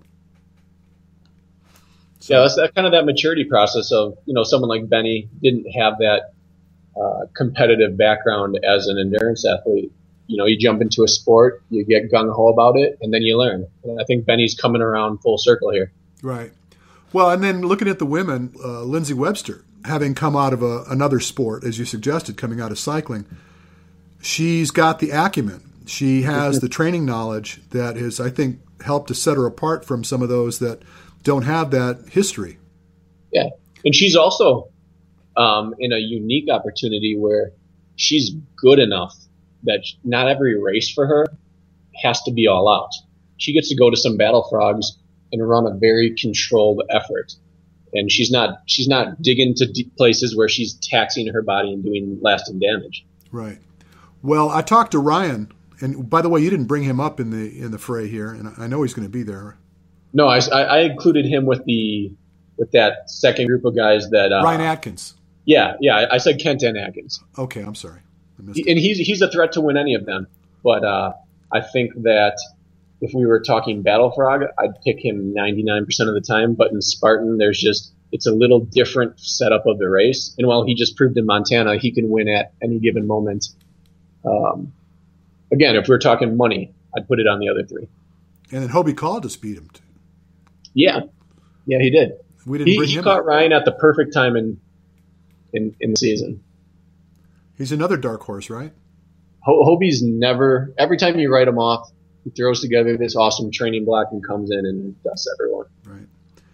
So. Yeah, that's that kind of that maturity process of, you know, someone like Benny didn't have that uh, competitive background as an endurance athlete. You know, you jump into a sport, you get gung-ho about it, and then you learn. And I think Benny's coming around full circle here. Right. Well, and then looking at the women, uh, Lindsay Webster, having come out of a, another sport, as you suggested, coming out of cycling, she's got the acumen. She has the training knowledge that has, I think, helped to set her apart from some of those that don't have that history. Yeah. And she's also um, in a unique opportunity where she's good enough that not every race for her has to be all out. She gets to go to some Battle Frogs and run a very controlled effort. And she's not she's not digging to deep places where she's taxing her body and doing lasting damage. Right. Well, I talked to Ryan, and by the way, you didn't bring him up in the in the fray here, and I know he's going to be there. No, I, I included him with the with that second group of guys that uh, Ryan Atkins. Yeah, yeah, I said Kent and Atkins. Okay, I'm sorry. I missed he, and he's he's a threat to win any of them, but uh, I think that if we were talking Battle Frog, I'd pick him ninety-nine percent of the time. But in Spartan, there's just it's a little different setup of the race. And while he just proved in Montana he can win at any given moment, um, again, if we're talking money, I'd put it on the other three. And then Hobie Caldas beat him too. Yeah, yeah, he did. We didn't he bring he him caught up. Ryan at the perfect time in in, in the season. He's another dark horse, right? Hobie's never. Every time you write him off, he throws together this awesome training block and comes in and dusts everyone. Right.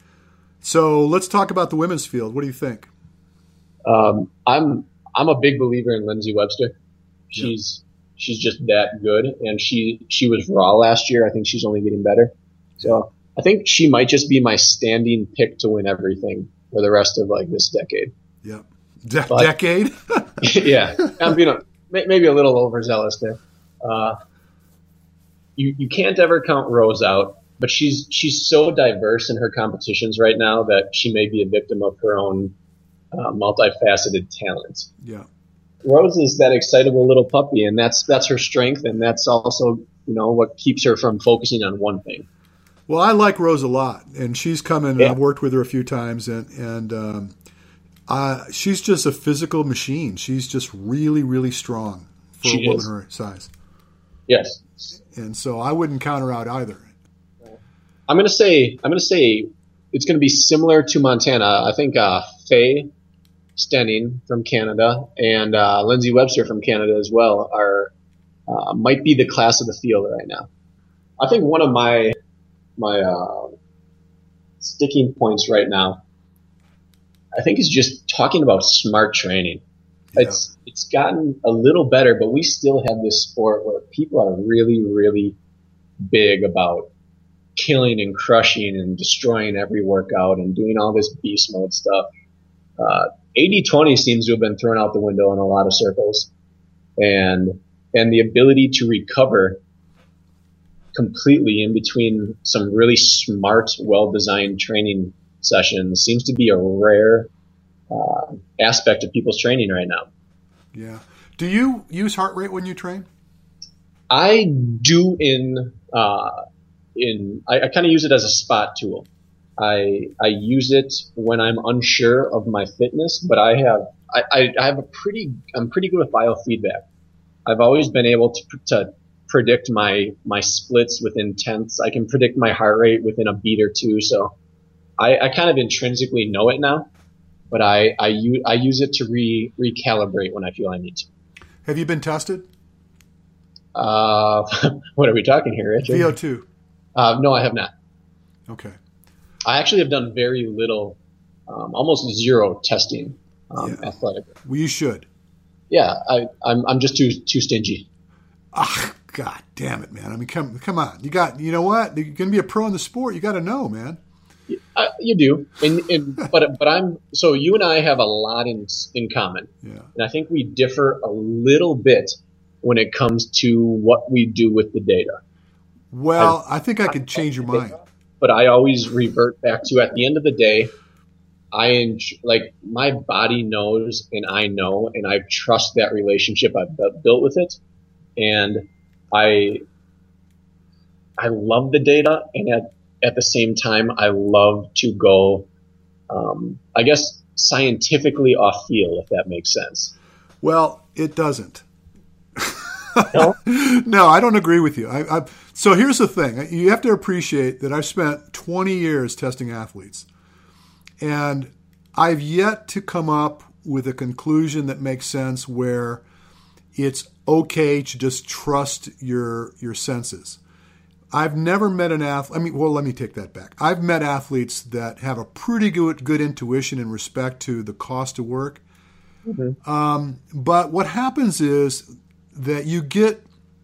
So let's talk about the women's field. What do you think? Um, I'm I'm a big believer in Lindsay Webster. She's yeah. she's just that good, and she she was raw last year. I think she's only getting better. So I think she might just be my standing pick to win everything for the rest of like this decade. Yeah, De- but, decade. yeah, I'm you know maybe a little overzealous there. Uh, you you can't ever count Rose out. But she's she's so diverse in her competitions right now that she may be a victim of her own uh, multifaceted talent. Yeah. Rose is that excitable little puppy, and that's that's her strength, and that's also, you know, what keeps her from focusing on one thing. Well, I like Rose a lot, and she's come in, and Yeah. I've worked with her a few times, and and um, uh, she's just a physical machine. She's just really, really strong for She a woman is. her size, Yes. and so I wouldn't count her out either. I'm gonna say I'm gonna say it's gonna be similar to Montana. I think uh, Faye Stenning from Canada and uh, Lindsay Webster from Canada as well are uh, might be the class of the field right now. I think one of my my uh, sticking points right now, I think, is just talking about smart training. Yeah. It's it's gotten a little better, but we still have this sport where people are really, really big about killing and crushing and destroying every workout and doing all this beast mode stuff. Uh, eighty twenty seems to have been thrown out the window in a lot of circles, and and the ability to recover completely in between some really smart, well-designed training sessions seems to be a rare uh, aspect of people's training right now. Yeah. Do you use heart rate when you train? I do in uh, in I, I kind of use it as a spot tool. I I use it when I'm unsure of my fitness, but I have I, I, I have a pretty I'm pretty good with biofeedback. I've always been able to to predict my my splits within tenths. I can predict my heart rate within a beat or two. So I, I kind of intrinsically know it now, but I I use I use it to re recalibrate when I feel I need to. Have you been tested? Uh, what are we talking here, Richard? V O two. Uh, no, I have not. Okay. I actually have done very little, um, almost zero testing um, Yeah. athletically. Well, you should. Yeah, I, I'm I'm just too too stingy. Ah, God damn it, man. I mean, come come on. You got, you know what? You're going to be a pro in the sport. You got to know, man. Uh, you do, and, and but but I'm so you and I have a lot in in common, Yeah. and I think we differ a little bit when it comes to what we do with the data. Well, I think I could change your mind. But I always revert back to, at the end of the day, I enjoy, like my body knows and I know, and I trust that relationship I've bu- built with it, and I I love the data, and at at the same time I love to go, um, I guess scientifically off field, if that makes sense. Well, it doesn't. No? No, I don't agree with you. I, I, so here's the thing. You have to appreciate that I've spent twenty years testing athletes, and I've yet to come up with a conclusion that makes sense where it's okay to just trust your your senses. I've never met an athlete. I mean, well, let me take that back. I've met athletes that have a pretty good good intuition in respect to the cost of work. Mm-hmm. Um, but what happens is that you get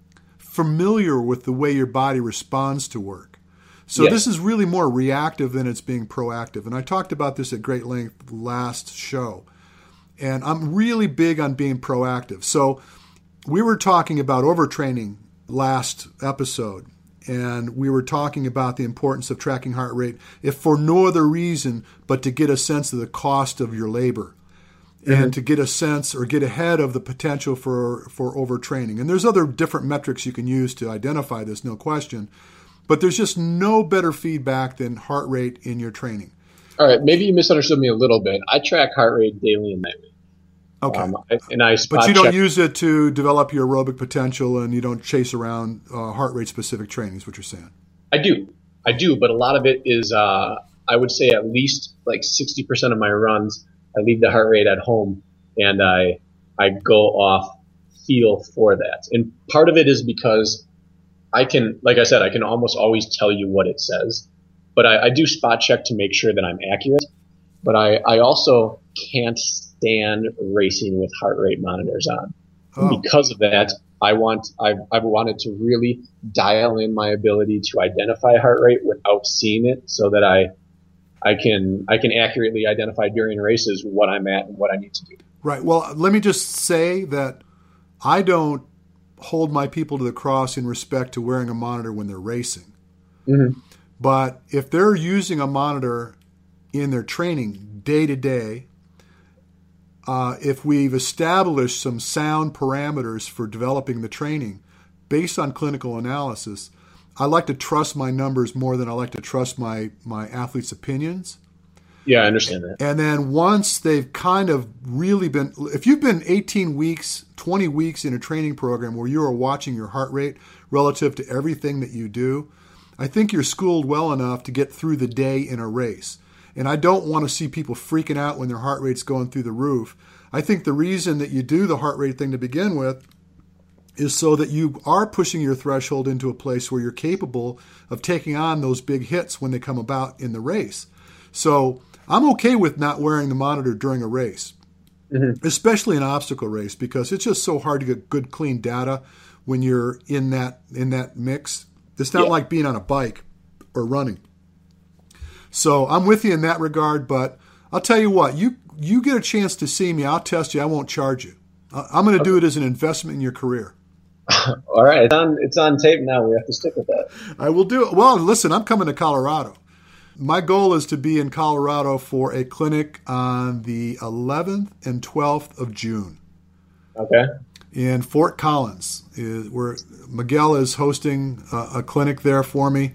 familiar with the way your body responds to work. So Yes. this is really more reactive than it's being proactive. And I talked about this at great length last show. And I'm really big on being proactive. So we were talking about overtraining last episode. And we were talking about the importance of tracking heart rate, if for no other reason but to get a sense of the cost of your labor. And Mm-hmm. to get a sense or get ahead of the potential for, for overtraining. And there's other different metrics you can use to identify this, no question. But there's just no better feedback than heart rate in your training. All right, maybe you misunderstood me a little bit. I track heart rate daily and nightly. Okay. Um, I, and I spot But you don't check. use it to develop your aerobic potential, and you don't chase around uh, heart rate specific training, is what you're saying. I do, I do, but a lot of it is, uh, I would say, at least like sixty percent of my runs, I leave the heart rate at home, and I I go off feel for that. And part of it is because I can, like I said, I can almost always tell you what it says, but I, I do spot check to make sure that I'm accurate. But I, I also can't stand racing with heart rate monitors on. Oh. Because of that, I want I've I've wanted to really dial in my ability to identify heart rate without seeing it, so that I I can I can accurately identify during races what I'm at and what I need to do. Right. Well, let me just say that I don't hold my people to the cross in respect to wearing a monitor when they're racing. Mm-hmm. But if they're using a monitor in their training day to day, uh, if we've established some sound parameters for developing the training based on clinical analysis, I like to trust my numbers more than I like to trust my, my athletes' opinions. Yeah, I understand that. And then once they've kind of really been, if you've been eighteen weeks, twenty weeks in a training program where you are watching your heart rate relative to everything that you do, I think you're schooled well enough to get through the day in a race. And I don't want to see people freaking out when their heart rate's going through the roof. I think the reason that you do the heart rate thing to begin with is so that you are pushing your threshold into a place where you're capable of taking on those big hits when they come about in the race. So I'm okay with not wearing the monitor during a race, mm-hmm. especially an obstacle race, because it's just so hard to get good, clean data when you're in that in that mix. It's not yeah. like being on a bike or running. So I'm with you in that regard, but I'll tell you what, you you get a chance to see me, I'll test you, I won't charge you. I'm going to okay. do it as an investment in your career. All right, it's on, it's on tape now. We have to stick with that. I will do it. Well, listen, I'm coming to Colorado. My goal is to be in Colorado for a clinic on the eleventh and twelfth of June. Okay. In Fort Collins, is where Miguel is hosting a, a clinic there for me,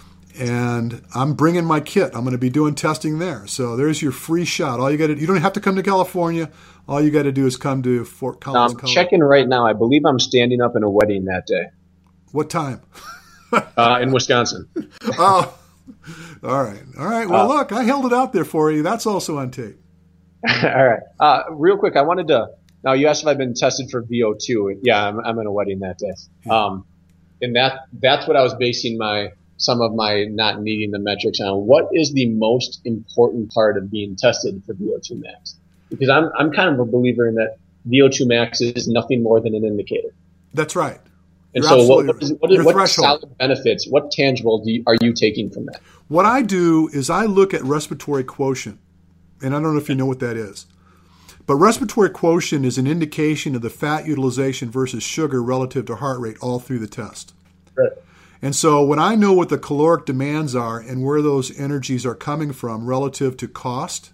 and I'm bringing my kit. I'm going to be doing testing there. So there's your free shot. All you got to you don't have to come to California. All you got to do is come to Fort Collins. I'm checking right now. I believe I'm standing up in a wedding that day. What time? uh, in Wisconsin. Oh. All right. All right. Well, uh, look, I held it out there for you. That's also on tape. All right. Uh, real quick, I wanted to – now you asked if I've been tested for V O two. Yeah, I'm, I'm in a wedding that day. Um, and that that's what I was basing my some of my not needing the metrics on. What is the most important part of being tested for V O two max? Because I'm I'm kind of a believer in that V O two max is nothing more than an indicator. That's right. And You're so what, what, is, what, is, what solid benefits, what tangible do you, are you taking from that? What I do is I look at respiratory quotient, and I don't know if you know what that is. But respiratory quotient is an indication of the fat utilization versus sugar relative to heart rate all through the test. Right. And so when I know what the caloric demands are and where those energies are coming from relative to cost,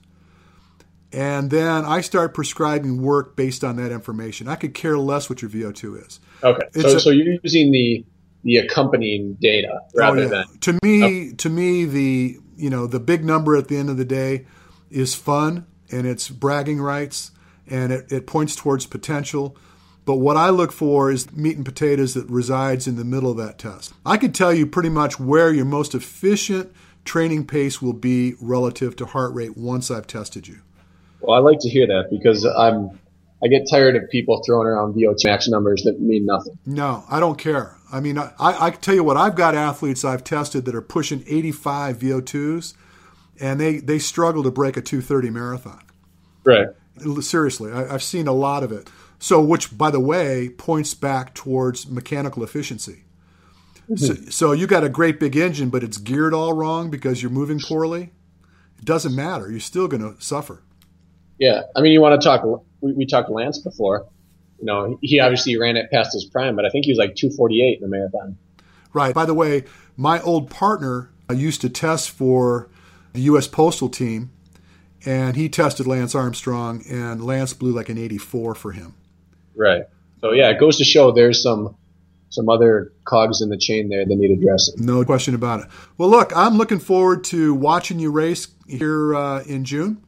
and then I start prescribing work based on that information. I could care less what your V O two is. Okay, so a, so you're using the the accompanying data rather oh, yeah. than to me okay. to me the you know the big number at the end of the day is fun and it's bragging rights and it, it points towards potential. But what I look for is meat and potatoes that resides in the middle of that test. I could tell you pretty much where your most efficient training pace will be relative to heart rate once I've tested you. Well, I like to hear that because I'm I get tired of people throwing around V O two max numbers that mean nothing. No, I don't care. I mean, I, I can tell you what, I've got athletes I've tested that are pushing eighty-five V O twos, and they, they struggle to break a two thirty marathon. Right. Seriously, I, I've seen a lot of it. So, which, by the way, points back towards mechanical efficiency. Mm-hmm. So, so you got a great big engine, but it's geared all wrong because you're moving poorly. It doesn't matter. You're still going to suffer. Yeah, I mean, you want to talk. We, we talked Lance before. You know, he obviously ran it past his prime, but I think he was like two forty-eight in the marathon. Right. By the way, my old partner used to test for the U S Postal Team, and he tested Lance Armstrong, and Lance blew like an eighty-four for him. Right. So yeah, it goes to show there's some some other cogs in the chain there that need addressing. No question about it. Well, look, I'm looking forward to watching you race here uh, in June.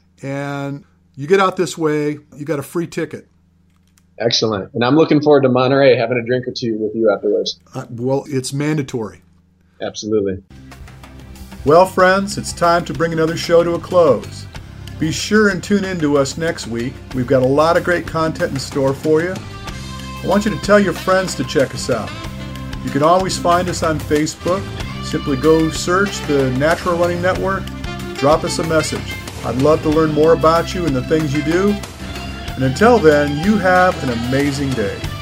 And you get out this way, you got a free ticket. Excellent. And I'm looking forward to Monterey, having a drink or two with you afterwards. Uh, well, it's mandatory. Absolutely. Well, friends, it's time to bring another show to a close. Be sure and tune in to us next week. We've got a lot of great content in store for you. I want you to tell your friends to check us out. You can always find us on Facebook. Simply go search the Natural Running Network. Drop us a message. I'd love to learn more about you and the things you do. And until then, you have an amazing day.